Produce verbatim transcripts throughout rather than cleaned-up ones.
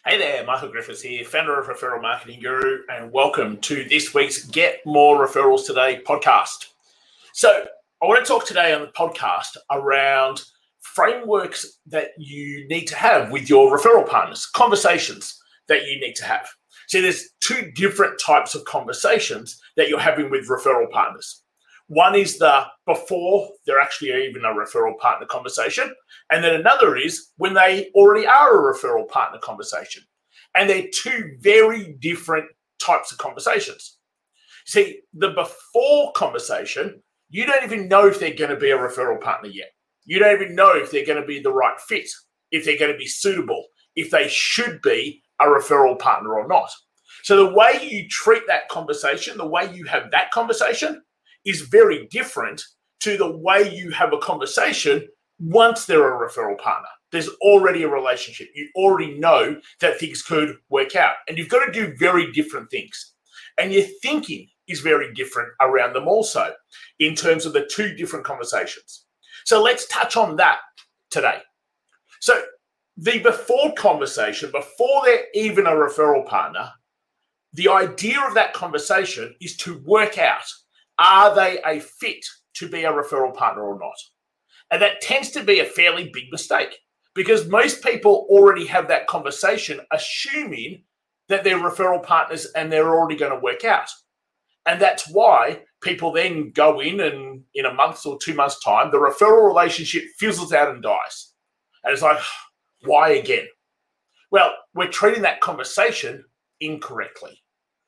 Hey there, Michael Griffiths here, founder of Referral Marketing Guru, and welcome to this week's Get More Referrals Today podcast. So I want to talk today on the podcast around frameworks that you need to have with your referral partners, conversations that you need to have. See, there's two different types of conversations that you're having with referral partners. One is the before they're actually even a referral partner conversation. And then another is when they already are a referral partner conversation. And they're two very different types of conversations. See, the before conversation, you don't even know if they're going to be a referral partner yet. You don't even know if they're going to be the right fit, if they're going to be suitable, if they should be a referral partner or not. So the way you treat that conversation, the way you have that conversation is very different to the way you have a conversation once they're a referral partner. There's already a relationship. You already know that things could work out. And you've got to do very different things. And your thinking is very different around them also in terms of the two different conversations. So let's touch on that today. So the before conversation, before they're even a referral partner, the idea of that conversation is to work out, are they a fit to be a referral partner or not? And that tends to be a fairly big mistake because most people already have that conversation assuming that they're referral partners and they're already going to work out. And that's why people then go in and in a month or two months' time, the referral relationship fizzles out and dies. And it's like, why again? Well, we're treating that conversation incorrectly.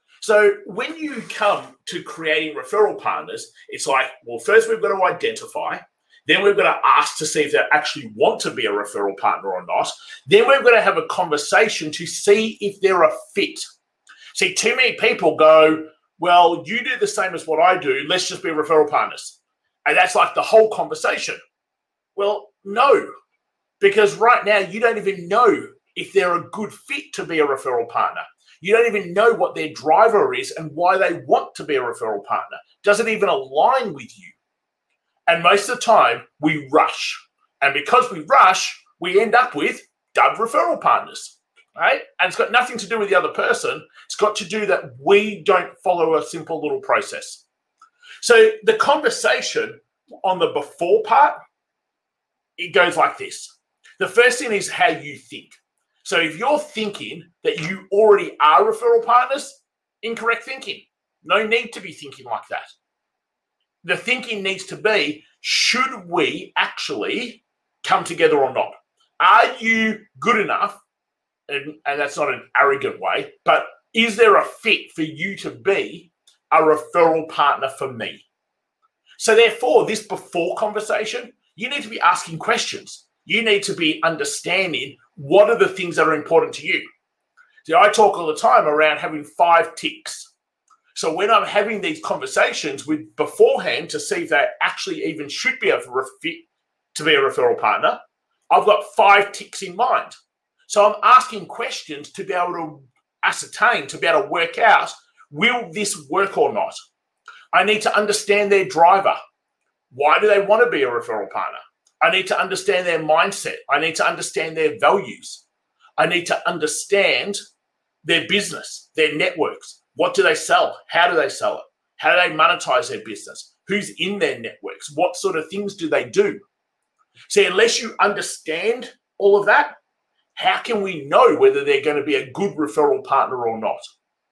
So when you come to creating referral partners, it's like, well, first we've got to identify, then we've got to ask to see if they actually want to be a referral partner or not. Then we've got to have a conversation to see if they're a fit. See, too many people go, well, you do the same as what I do, let's just be referral partners. And that's like the whole conversation. Well, no, because right now you don't even know if they're a good fit to be a referral partner. You don't even know what their driver is and why they want to be a referral partner. Does it even align with you? And most of the time, we rush. And because we rush, we end up with dud referral partners, right? And it's got nothing to do with the other person. It's got to do that we don't follow a simple little process. So the conversation on the before part, it goes like this. The first thing is how you think. So if you're thinking that you already are referral partners, incorrect thinking. No need to be thinking like that. The thinking needs to be, should we actually come together or not? Are you good enough? And, and that's not an arrogant way, but is there a fit for you to be a referral partner for me? So therefore, this before conversation, you need to be asking questions. You need to be understanding what are the things that are important to you. See, I talk all the time around having five ticks. So when I'm having these conversations with beforehand to see if they actually even should be a fit to be a referral partner, I've got five ticks in mind. So I'm asking questions to be able to ascertain, to be able to work out, will this work or not? I need to understand their driver. Why do they want to be a referral partner? I need to understand their mindset. I need to understand their values. I need to understand their business, their networks. What do they sell? How do they sell it? How do they monetize their business? Who's in their networks? What sort of things do they do? See, unless you understand all of that, how can we know whether they're going to be a good referral partner or not?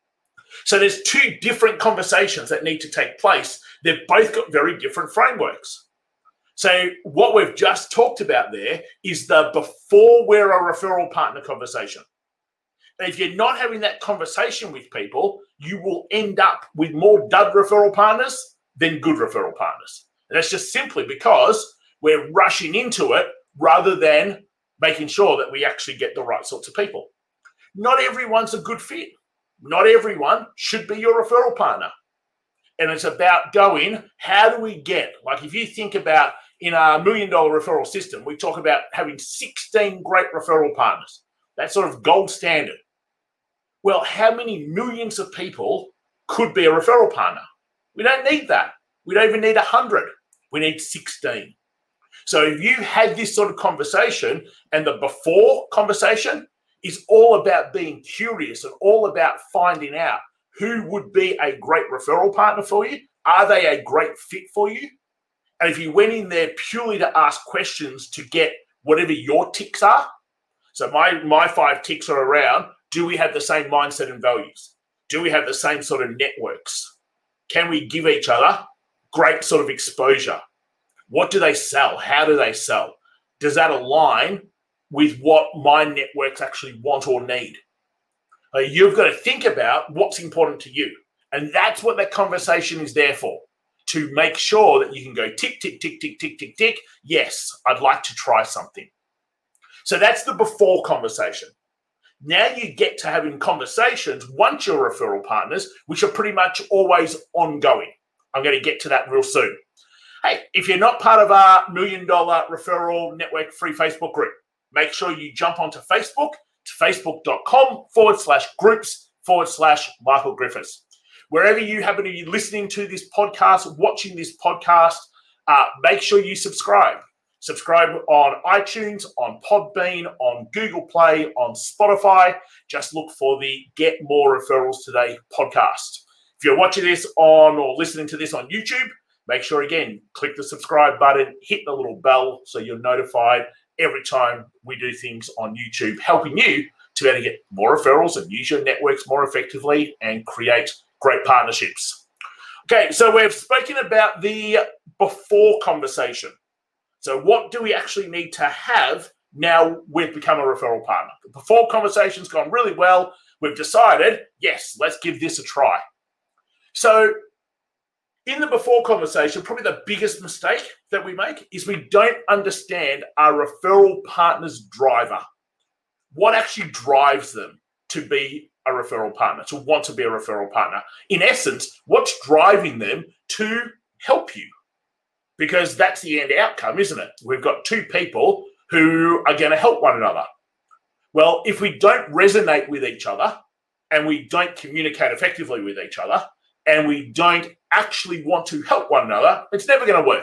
So there's two different conversations that need to take place. They've both got very different frameworks. So what we've just talked about there is the before we're a referral partner conversation. And if you're not having that conversation with people, you will end up with more dud referral partners than good referral partners. And that's just simply because we're rushing into it rather than making sure that we actually get the right sorts of people. Not everyone's a good fit. Not everyone should be your referral partner. And it's about going, how do we get, like if you think about in our million dollar referral system, we talk about having sixteen great referral partners. That's sort of gold standard. Well, how many millions of people could be a referral partner? We don't need that. We don't even need one hundred. We need sixteen. So if you had this sort of conversation and the before conversation is all about being curious and all about finding out who would be a great referral partner for you. Are they a great fit for you? And if you went in there purely to ask questions to get whatever your ticks are, so my, my five ticks are around, do we have the same mindset and values? Do we have the same sort of networks? Can we give each other great sort of exposure? What do they sell? How do they sell? Does that align with what my networks actually want or need? Uh, you've got to think about what's important to you. And that's what that conversation is there for, to make sure that you can go tick, tick, tick, tick, tick, tick, tick. Yes, I'd like to try something. So that's the before conversation. Now you get to having conversations once you're referral partners, which are pretty much always ongoing. I'm going to get to that real soon. Hey, if you're not part of our million dollar referral network free Facebook group, make sure you jump onto Facebook to facebook.com forward slash groups forward slash Michael Griffiths. Wherever you happen to be listening to this podcast, watching this podcast, uh, make sure you subscribe. Subscribe on iTunes, on Podbean, on Google Play, on Spotify. Just look for the Get More Referrals Today podcast. If you're watching this on or listening to this on YouTube, make sure, again, click the subscribe button, hit the little bell so you're notified every time we do things on YouTube, helping you to be able to get more referrals and use your networks more effectively and create great partnerships. Okay, so we've spoken about the before conversation. So what do we actually need to have now we've become a referral partner? The before conversation's gone really well. We've decided, yes, let's give this a try. So in the before conversation, probably the biggest mistake that we make is we don't understand our referral partner's driver. What actually drives them to be a referral partner, to want to be a referral partner? In essence, what's driving them to help you? Because that's the end outcome, isn't it? We've got two people who are going to help one another. Well, if we don't resonate with each other and we don't communicate effectively with each other and we don't actually want to help one another, it's never going to work.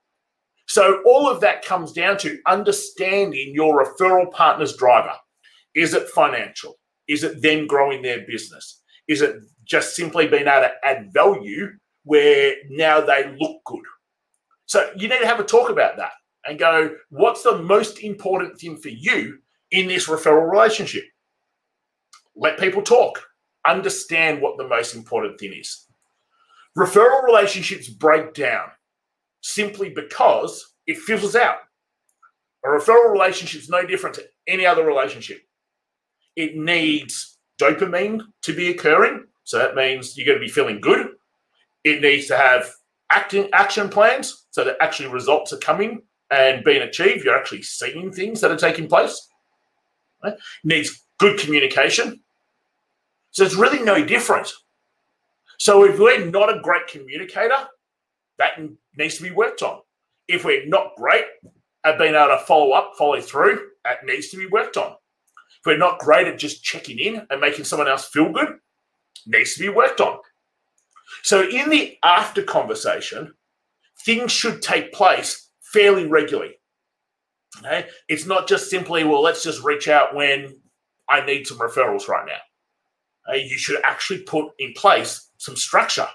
So all of that comes down to understanding your referral partner's driver. Is it financial? Is it them growing their business? Is it just simply being able to add value where now they look good? So you need to have a talk about that and go, what's the most important thing for you in this referral relationship? Let people talk. Understand what the most important thing is. Referral relationships break down simply because it fizzles out. A referral relationship is no different to any other relationship. It needs dopamine to be occurring. So that means you're going to be feeling good. It needs to have acting action plans so that actually results are coming and being achieved. You're actually seeing things that are taking place. Right? It needs good communication. So it's really no different. So if we're not a great communicator, that needs to be worked on. If we're not great at being able to follow up, follow through, that needs to be worked on. If we're not great at just checking in and making someone else feel good, needs to be worked on. So in the after conversation, things should take place fairly regularly. Okay? It's not just simply, well, let's just reach out when I need some referrals right now. Okay? You should actually put in place some structure.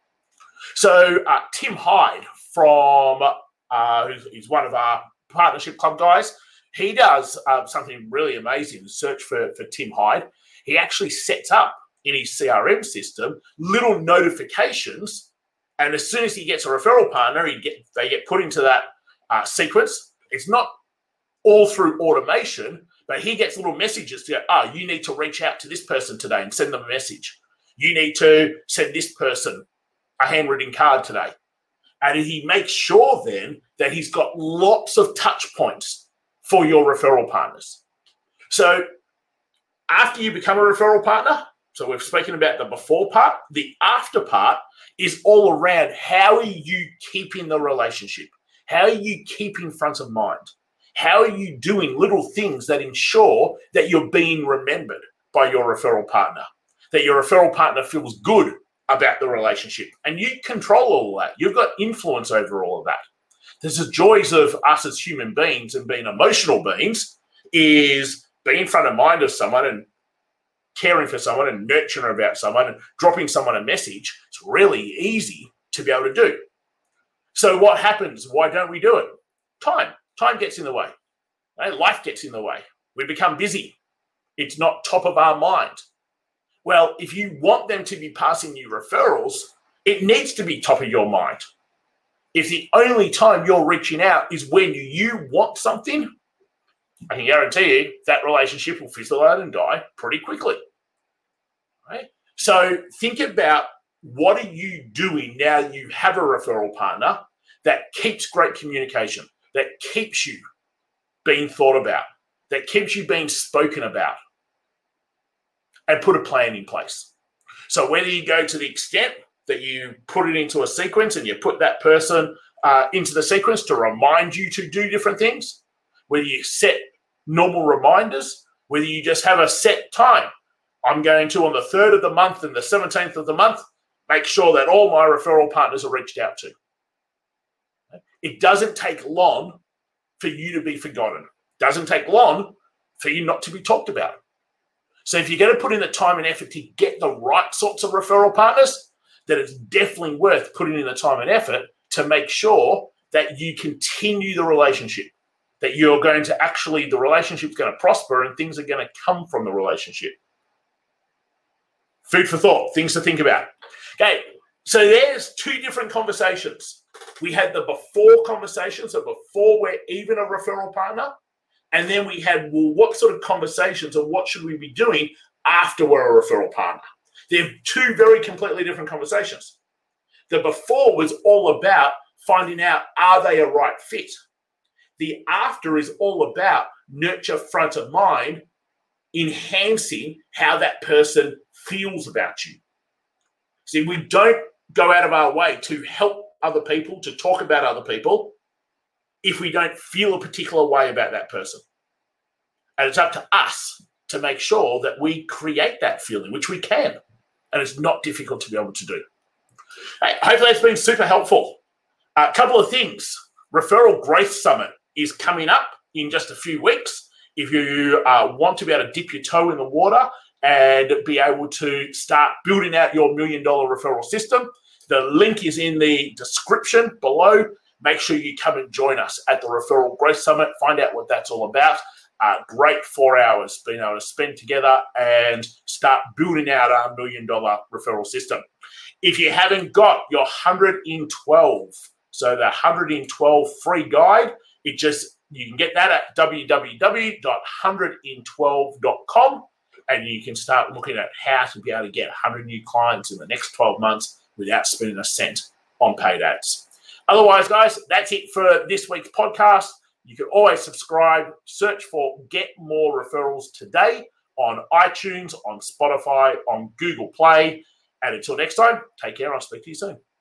So uh, Tim Hyde from, uh, who's, he's one of our Partnership Club guys, he does uh, something really amazing. Search for, for Tim Hyde. He actually sets up in his C R M system little notifications, and as soon as he gets a referral partner, he get they get put into that uh, sequence. It's not all through automation, but he gets little messages to go, oh, you need to reach out to this person today and send them a message. You need to send this person a handwritten card today. And he makes sure then that he's got lots of touch points for your referral partners. So after you become a referral partner, so we've spoken about the before part, the after part is all around how are you keeping the relationship? How are you keeping front of mind? How are you doing little things that ensure that you're being remembered by your referral partner, that your referral partner feels good about the relationship, and you control all of that. You've got influence over all of that. There's the joys of us as human beings and being emotional beings is being front of mind of someone and caring for someone and nurturing about someone and dropping someone a message, it's really easy to be able to do. So what happens? Why don't we do it? Time. Time gets in the way. Right? Life gets in the way. We become busy. It's not top of our mind. Well, if you want them to be passing you referrals, it needs to be top of your mind. If the only time you're reaching out is when you want something, I can guarantee you that relationship will fizzle out and die pretty quickly. Right? So think about, what are you doing now you have a referral partner that keeps great communication, that keeps you being thought about, that keeps you being spoken about, and put a plan in place. So whether you go to the extent that you put it into a sequence and you put that person uh, into the sequence to remind you to do different things, whether you set normal reminders, whether you just have a set time. I'm going to, on the third of the month and the seventeenth of the month, make sure that all my referral partners are reached out to. It doesn't take long for you to be forgotten. It doesn't take long for you not to be talked about. So if you're going to put in the time and effort to get the right sorts of referral partners, then it's definitely worth putting in the time and effort to make sure that you continue the relationship, that you're going to actually, the relationship's going to prosper and things are going to come from the relationship. Food for thought, things to think about. Okay, so there's two different conversations. We had the before conversation, so before we're even a referral partner, and then we had, well, what sort of conversations and what should we be doing after we're a referral partner? They're two very completely different conversations. The before was all about finding out, are they a right fit? The after is all about nurture front of mind, enhancing how that person feels about you. See, we don't go out of our way to help other people, to talk about other people, if we don't feel a particular way about that person. And it's up to us to make sure that we create that feeling, which we can. And it's not difficult to be able to do. Hey, hopefully that's been super helpful. A couple of things. Referral Growth Summit is coming up in just a few weeks. If you uh, want to be able to dip your toe in the water and be able to start building out your million dollar referral system, the link is in the description below. Make sure you come and join us at the Referral Growth Summit. Find out what that's all about. Uh, great four hours being able to spend together and start building out our million dollar referral system. If you haven't got your one hundred twelve, so the one hundred twelve free guide, it just, you can get that at w w w dot one hundred twelve dot com, and you can start looking at how to be able to get one hundred new clients in the next twelve months without spending a cent on paid ads. Otherwise, guys, that's it for this week's podcast. You can always subscribe, search for Get More Referrals Today on iTunes, on Spotify, on Google Play. And until next time, take care. I'll speak to you soon.